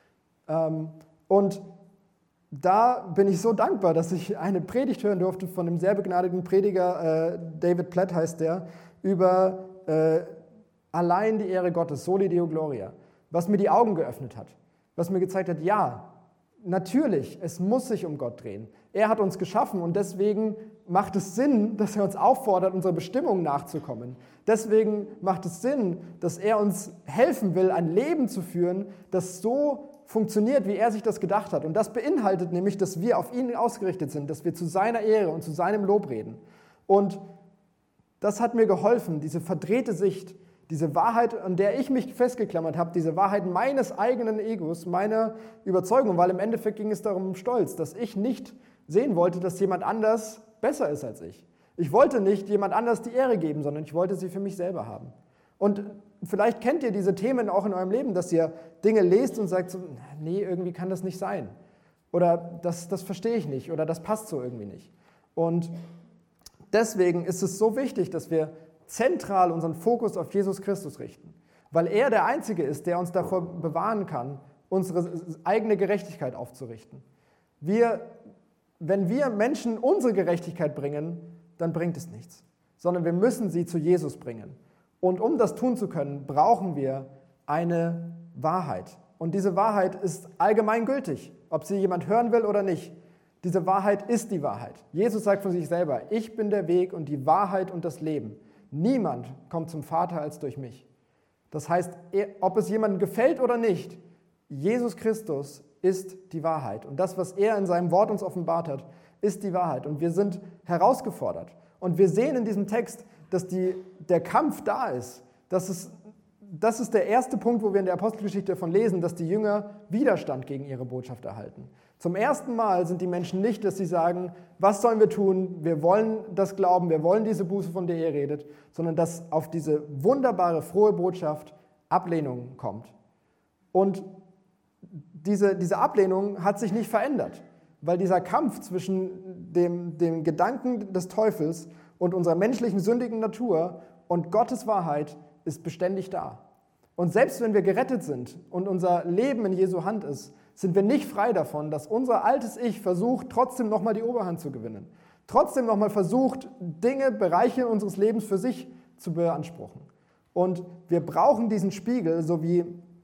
Und da bin ich so dankbar, dass ich eine Predigt hören durfte von einem sehr begnadeten Prediger, äh, David Platt heißt der, über äh, allein die Ehre Gottes, Soli Deo Gloria, was mir die Augen geöffnet hat, was mir gezeigt hat, ja, natürlich, es muss sich um Gott drehen. Er hat uns geschaffen und deswegen macht es Sinn, dass er uns auffordert, unserer Bestimmung nachzukommen. Deswegen macht es Sinn, dass er uns helfen will, ein Leben zu führen, das so funktioniert, wie er sich das gedacht hat. Und das beinhaltet nämlich, dass wir auf ihn ausgerichtet sind, dass wir zu seiner Ehre und zu seinem Lob reden. Und das hat mir geholfen, diese verdrehte Sicht, diese Wahrheit, an der ich mich festgeklammert habe, diese Wahrheit meines eigenen Egos, meiner Überzeugung, weil im Endeffekt ging es darum um Stolz, dass ich nicht sehen wollte, dass jemand anders besser ist als ich. Ich wollte nicht jemand anders die Ehre geben, sondern ich wollte sie für mich selber haben. Und vielleicht kennt ihr diese Themen auch in eurem Leben, dass ihr Dinge lest und sagt so, nee, irgendwie kann das nicht sein. Oder das, das verstehe ich nicht oder das passt so irgendwie nicht. Und deswegen ist es so wichtig, dass wir zentral unseren Fokus auf Jesus Christus richten, weil er der Einzige ist, der uns davor bewahren kann, unsere eigene Gerechtigkeit aufzurichten. Wir, wenn wir Menschen unsere Gerechtigkeit bringen, dann bringt es nichts, sondern wir müssen sie zu Jesus bringen. Und um das tun zu können, brauchen wir eine Wahrheit. Und diese Wahrheit ist allgemeingültig, ob sie jemand hören will oder nicht. Diese Wahrheit ist die Wahrheit. Jesus sagt von sich selber, ich bin der Weg und die Wahrheit und das Leben. Niemand kommt zum Vater als durch mich. Das heißt, ob es jemandem gefällt oder nicht, Jesus Christus ist die Wahrheit. Und das, was er in seinem Wort uns offenbart hat, ist die Wahrheit. Und wir sind herausgefordert. Und wir sehen in diesem Text, dass die, der Kampf da ist. Das ist, das ist der erste Punkt, wo wir in der Apostelgeschichte davon lesen, dass die Jünger Widerstand gegen ihre Botschaft erhalten. Zum ersten Mal sind die Menschen nicht, dass sie sagen, was sollen wir tun? Wir wollen das glauben, wir wollen diese Buße, von der ihr redet, sondern dass auf diese wunderbare, frohe Botschaft Ablehnung kommt. Und diese, diese Ablehnung hat sich nicht verändert, weil dieser Kampf zwischen dem, dem Gedanken des Teufels und unserer menschlichen, sündigen Natur und Gottes Wahrheit ist beständig da. Und selbst wenn wir gerettet sind und unser Leben in Jesu Hand ist, sind wir nicht frei davon, dass unser altes Ich versucht, trotzdem nochmal die Oberhand zu gewinnen. Trotzdem nochmal versucht, Dinge, Bereiche unseres Lebens für sich zu beanspruchen. Und wir brauchen diesen Spiegel, so wie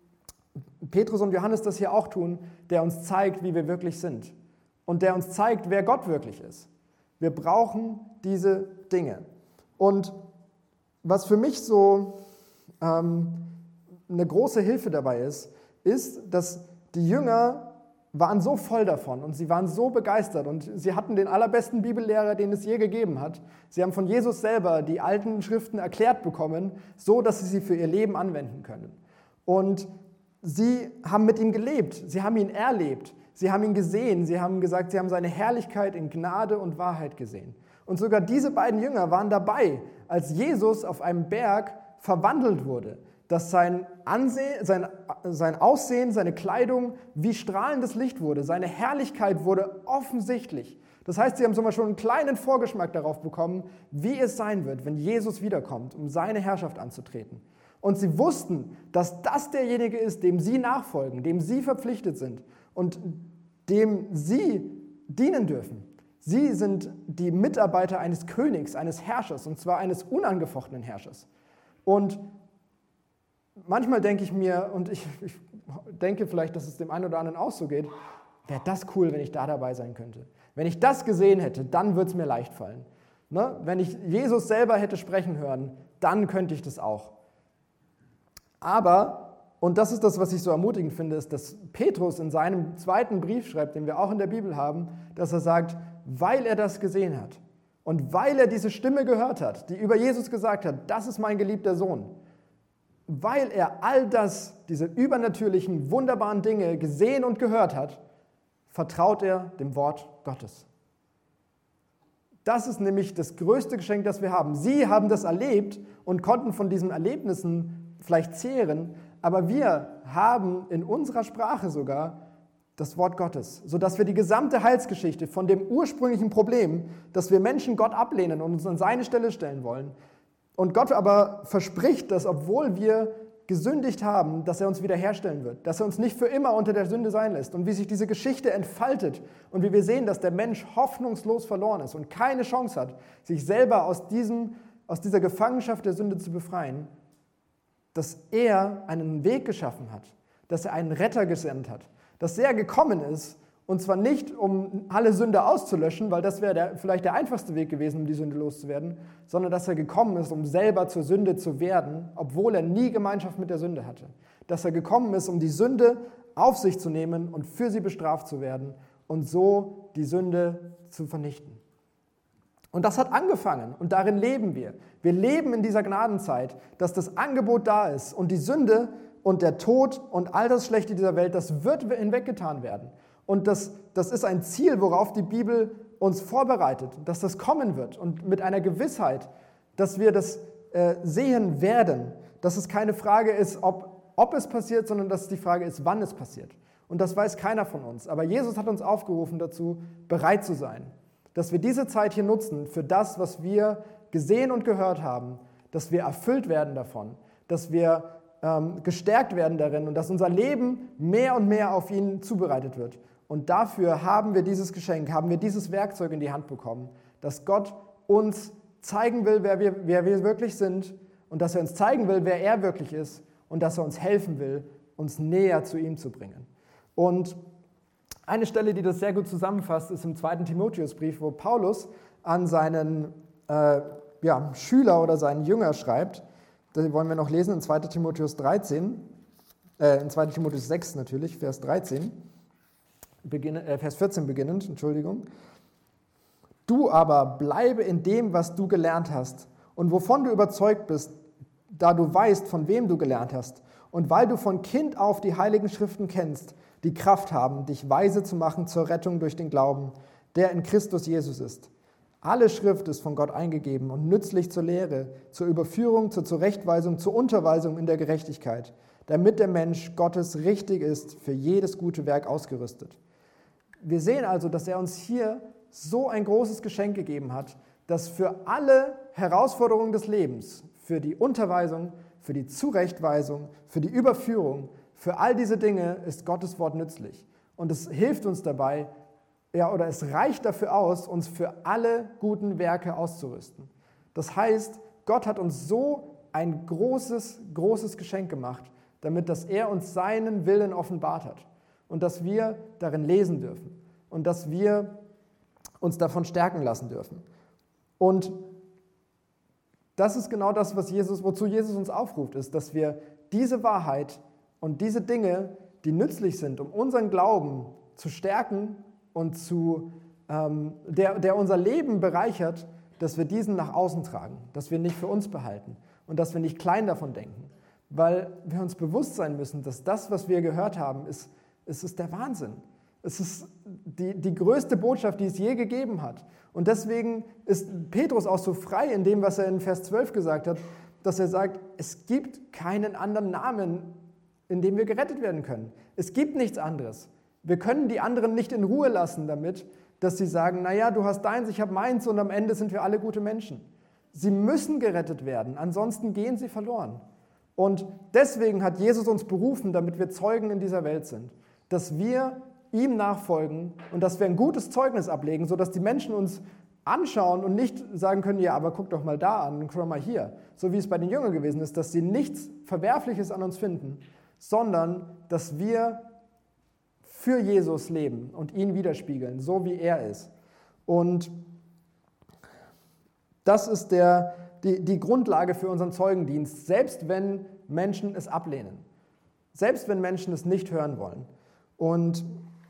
Petrus und Johannes das hier auch tun, der uns zeigt, wie wir wirklich sind. Und der uns zeigt, wer Gott wirklich ist. Wir brauchen diese Dinge. Und was für mich so ähm, eine große Hilfe dabei ist, ist, dass die Jünger waren so voll davon und sie waren so begeistert und sie hatten den allerbesten Bibellehrer, den es je gegeben hat. Sie haben von Jesus selber die alten Schriften erklärt bekommen, so dass sie sie für ihr Leben anwenden können. Und sie haben mit ihm gelebt, sie haben ihn erlebt, sie haben ihn gesehen, sie haben gesagt, sie haben seine Herrlichkeit in Gnade und Wahrheit gesehen. Und sogar diese beiden Jünger waren dabei, als Jesus auf einem Berg verwandelt wurde, dass sein Ansehen, sein, sein Aussehen, seine Kleidung wie strahlendes Licht wurde. Seine Herrlichkeit wurde offensichtlich. Das heißt, sie haben sogar schon einen kleinen Vorgeschmack darauf bekommen, wie es sein wird, wenn Jesus wiederkommt, um seine Herrschaft anzutreten. Und sie wussten, dass das derjenige ist, dem sie nachfolgen, dem sie verpflichtet sind und dem sie dienen dürfen. Sie sind die Mitarbeiter eines Königs, eines Herrschers, und zwar eines unangefochtenen Herrschers. Und manchmal denke ich mir, und ich, ich denke vielleicht, dass es dem einen oder anderen auch so geht, wäre das cool, wenn ich da dabei sein könnte. Wenn ich das gesehen hätte, dann würde es mir leicht fallen. Ne? Wenn ich Jesus selber hätte sprechen hören, dann könnte ich das auch. Aber, und das ist das, was ich so ermutigend finde, ist, dass Petrus in seinem zweiten Brief schreibt, den wir auch in der Bibel haben, dass er sagt, weil er das gesehen hat und weil er diese Stimme gehört hat, die über Jesus gesagt hat, das ist mein geliebter Sohn, weil er all das, diese übernatürlichen, wunderbaren Dinge gesehen und gehört hat, vertraut er dem Wort Gottes. Das ist nämlich das größte Geschenk, das wir haben. Sie haben das erlebt und konnten von diesen Erlebnissen vielleicht zehren, aber wir haben in unserer Sprache sogar das Wort Gottes, sodass wir die gesamte Heilsgeschichte von dem ursprünglichen Problem, dass wir Menschen Gott ablehnen und uns an seine Stelle stellen wollen, und Gott aber verspricht, dass obwohl wir gesündigt haben, dass er uns wiederherstellen wird, dass er uns nicht für immer unter der Sünde sein lässt und wie sich diese Geschichte entfaltet und wie wir sehen, dass der Mensch hoffnungslos verloren ist und keine Chance hat, sich selber aus, diesem, aus dieser Gefangenschaft der Sünde zu befreien, dass er einen Weg geschaffen hat, dass er einen Retter gesandt hat, dass er gekommen ist, und zwar nicht, um alle Sünde auszulöschen, weil das wäre der, vielleicht der einfachste Weg gewesen, um die Sünde loszuwerden, sondern dass er gekommen ist, um selber zur Sünde zu werden, obwohl er nie Gemeinschaft mit der Sünde hatte. Dass er gekommen ist, um die Sünde auf sich zu nehmen und für sie bestraft zu werden und so die Sünde zu vernichten. Und das hat angefangen und darin leben wir. Wir leben in dieser Gnadenzeit, dass das Angebot da ist und die Sünde und der Tod und all das Schlechte dieser Welt, das wird hinweggetan werden. Und das, das ist ein Ziel, worauf die Bibel uns vorbereitet, dass das kommen wird und mit einer Gewissheit, dass wir das äh, sehen werden, dass es keine Frage ist, ob, ob es passiert, sondern dass die Frage ist, wann es passiert. Und das weiß keiner von uns. Aber Jesus hat uns aufgerufen dazu, bereit zu sein, dass wir diese Zeit hier nutzen für das, was wir gesehen und gehört haben, dass wir erfüllt werden davon, dass wir ähm, gestärkt werden darin und dass unser Leben mehr und mehr auf ihn zubereitet wird. Und dafür haben wir dieses Geschenk, haben wir dieses Werkzeug in die Hand bekommen, dass Gott uns zeigen will, wer wir, wer wir wirklich sind und dass er uns zeigen will, wer er wirklich ist und dass er uns helfen will, uns näher zu ihm zu bringen. Und eine Stelle, die das sehr gut zusammenfasst, ist im zweiten Timotheusbrief, wo Paulus an seinen äh, ja, Schüler oder seinen Jünger schreibt. Das wollen wir noch lesen in zweiten Timotheus dreizehn, äh, in zweiten Timotheus sechs natürlich, Vers dreizehn. Beginn, äh, Vers vierzehn beginnend, Entschuldigung. Du aber bleibe in dem, was du gelernt hast und wovon du überzeugt bist, da du weißt, von wem du gelernt hast und weil du von Kind auf die Heiligen Schriften kennst, die Kraft haben, dich weise zu machen zur Rettung durch den Glauben, der in Christus Jesus ist. Alle Schrift ist von Gott eingegeben und nützlich zur Lehre, zur Überführung, zur Zurechtweisung, zur Unterweisung in der Gerechtigkeit, damit der Mensch Gottes richtig ist, für jedes gute Werk ausgerüstet. Wir sehen also, dass er uns hier so ein großes Geschenk gegeben hat, dass für alle Herausforderungen des Lebens, für die Unterweisung, für die Zurechtweisung, für die Überführung, für all diese Dinge ist Gottes Wort nützlich. Und es hilft uns dabei, ja, oder es reicht dafür aus, uns für alle guten Werke auszurüsten. Das heißt, Gott hat uns so ein großes, großes Geschenk gemacht, damit dass er uns seinen Willen offenbart hat und dass wir darin lesen dürfen und dass wir uns davon stärken lassen dürfen. Und das ist genau das, was Jesus, wozu Jesus uns aufruft, ist, dass wir diese Wahrheit und diese Dinge, die nützlich sind, um unseren Glauben zu stärken und zu, ähm, der, der unser Leben bereichert, dass wir diesen nach außen tragen, dass wir nicht für uns behalten und dass wir nicht klein davon denken, weil wir uns bewusst sein müssen, dass das, was wir gehört haben, ist, ist, ist der Wahnsinn. Es ist die, die größte Botschaft, die es je gegeben hat. Und deswegen ist Petrus auch so frei in dem, was er in Vers zwölf gesagt hat, dass er sagt, es gibt keinen anderen Namen, in dem wir gerettet werden können. Es gibt nichts anderes. Wir können die anderen nicht in Ruhe lassen damit, dass sie sagen, naja, du hast deins, ich habe meins und am Ende sind wir alle gute Menschen. Sie müssen gerettet werden, ansonsten gehen sie verloren. Und deswegen hat Jesus uns berufen, damit wir Zeugen in dieser Welt sind, dass wir ihm nachfolgen und dass wir ein gutes Zeugnis ablegen, sodass die Menschen uns anschauen und nicht sagen können, ja, aber guck doch mal da an, guck doch mal hier, so wie es bei den Jüngern gewesen ist, dass sie nichts Verwerfliches an uns finden, sondern dass wir für Jesus leben und ihn widerspiegeln, so wie er ist. Und das ist der, die, die Grundlage für unseren Zeugendienst, selbst wenn Menschen es ablehnen, selbst wenn Menschen es nicht hören wollen. Und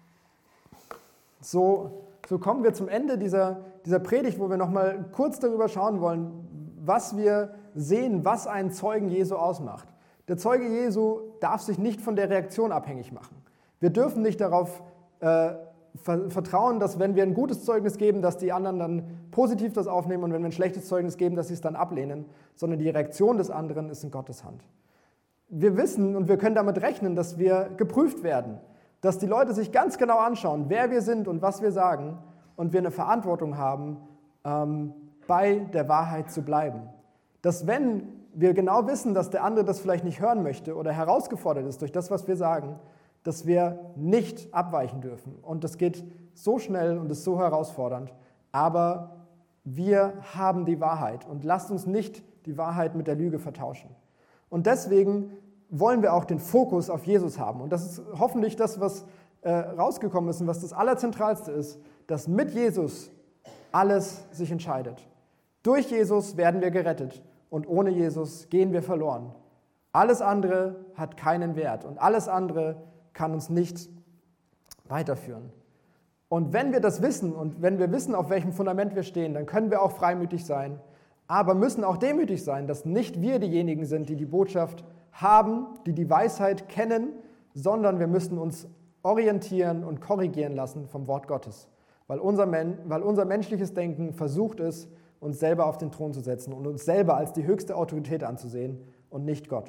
so, so kommen wir zum Ende dieser, dieser Predigt, wo wir nochmal kurz darüber schauen wollen, was wir sehen, was einen Zeugen Jesu ausmacht. Der Zeuge Jesu darf sich nicht von der Reaktion abhängig machen. Wir dürfen nicht darauf äh, vertrauen, dass wenn wir ein gutes Zeugnis geben, dass die anderen dann positiv das aufnehmen und wenn wir ein schlechtes Zeugnis geben, dass sie es dann ablehnen, sondern die Reaktion des anderen ist in Gottes Hand. Wir wissen und wir können damit rechnen, dass wir geprüft werden, dass die Leute sich ganz genau anschauen, wer wir sind und was wir sagen und wir eine Verantwortung haben, ähm, bei der Wahrheit zu bleiben. Dass wenn wir genau wissen, dass der andere das vielleicht nicht hören möchte oder herausgefordert ist durch das, was wir sagen, dass wir nicht abweichen dürfen. Und das geht so schnell und ist so herausfordernd, aber wir haben die Wahrheit und lasst uns nicht die Wahrheit mit der Lüge vertauschen. Und deswegen wollen wir auch den Fokus auf Jesus haben. Und das ist hoffentlich das, was äh, rausgekommen ist und was das Allerzentralste ist, dass mit Jesus alles sich entscheidet. Durch Jesus werden wir gerettet und ohne Jesus gehen wir verloren. Alles andere hat keinen Wert und alles andere kann uns nicht weiterführen. Und wenn wir das wissen und wenn wir wissen, auf welchem Fundament wir stehen, dann können wir auch freimütig sein, aber müssen auch demütig sein, dass nicht wir diejenigen sind, die die Botschaft haben, die die Weisheit kennen, sondern wir müssen uns orientieren und korrigieren lassen vom Wort Gottes, weil unser, Men- weil unser menschliches Denken versucht ist, uns selber auf den Thron zu setzen und uns selber als die höchste Autorität anzusehen und nicht Gott.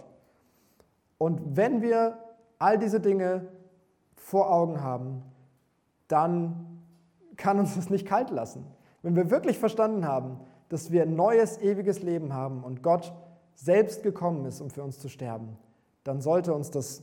Und wenn wir all diese Dinge vor Augen haben, dann kann uns das nicht kalt lassen. Wenn wir wirklich verstanden haben, dass wir ein neues, ewiges Leben haben und Gott selbst gekommen ist, um für uns zu sterben, dann sollte uns das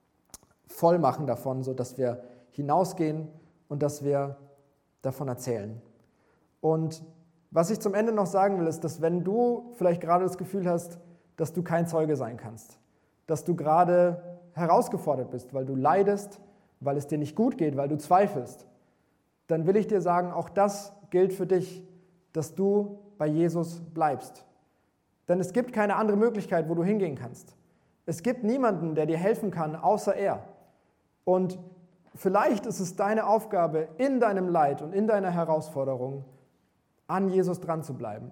voll machen davon, sodass wir hinausgehen und dass wir davon erzählen. Und was ich zum Ende noch sagen will, ist, dass wenn du vielleicht gerade das Gefühl hast, dass du kein Zeuge sein kannst, dass du gerade herausgefordert bist, weil du leidest, weil es dir nicht gut geht, weil du zweifelst, dann will ich dir sagen, auch das gilt für dich, dass du bei Jesus bleibst. Denn es gibt keine andere Möglichkeit, wo du hingehen kannst. Es gibt niemanden, der dir helfen kann, außer er. Und vielleicht ist es deine Aufgabe, in deinem Leid und in deiner Herausforderung an Jesus dran zu bleiben.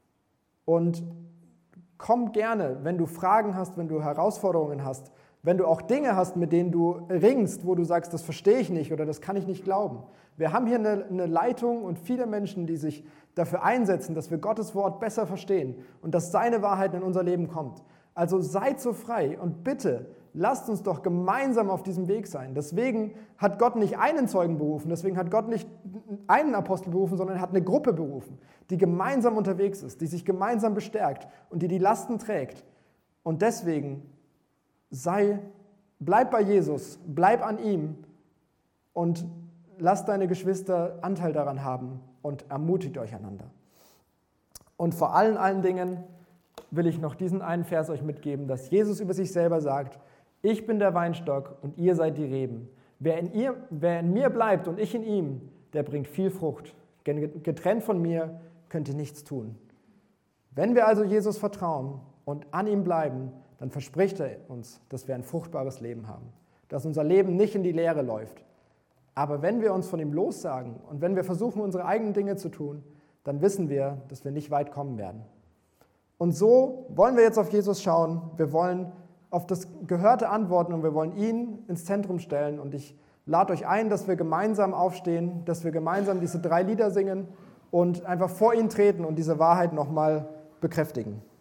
Und komm gerne, wenn du Fragen hast, wenn du Herausforderungen hast, wenn du auch Dinge hast, mit denen du ringst, wo du sagst, das verstehe ich nicht oder das kann ich nicht glauben. Wir haben hier eine, eine Leitung und viele Menschen, die sich dafür einsetzen, dass wir Gottes Wort besser verstehen und dass seine Wahrheit in unser Leben kommt. Also seid so frei und bitte, lasst uns doch gemeinsam auf diesem Weg sein. Deswegen hat Gott nicht einen Zeugen berufen, deswegen hat Gott nicht einen Apostel berufen, sondern er hat eine Gruppe berufen, die gemeinsam unterwegs ist, die sich gemeinsam bestärkt und die die Lasten trägt. Und deswegen sei, bleib bei Jesus, bleib an ihm und lass deine Geschwister Anteil daran haben und ermutigt euch einander. Und vor allen, allen Dingen will ich noch diesen einen Vers euch mitgeben, dass Jesus über sich selber sagt, ich bin der Weinstock und ihr seid die Reben. Wer in, ihr, wer in mir bleibt und ich in ihm, der bringt viel Frucht. Getrennt von mir könnt ihr nichts tun. Wenn wir also Jesus vertrauen und an ihm bleiben, dann verspricht er uns, dass wir ein fruchtbares Leben haben. Dass unser Leben nicht in die Leere läuft. Aber wenn wir uns von ihm lossagen und wenn wir versuchen, unsere eigenen Dinge zu tun, dann wissen wir, dass wir nicht weit kommen werden. Und so wollen wir jetzt auf Jesus schauen. Wir wollen auf das Gehörte antworten und wir wollen ihn ins Zentrum stellen. Und ich lade euch ein, dass wir gemeinsam aufstehen, dass wir gemeinsam diese drei Lieder singen und einfach vor ihn treten und diese Wahrheit nochmal bekräftigen.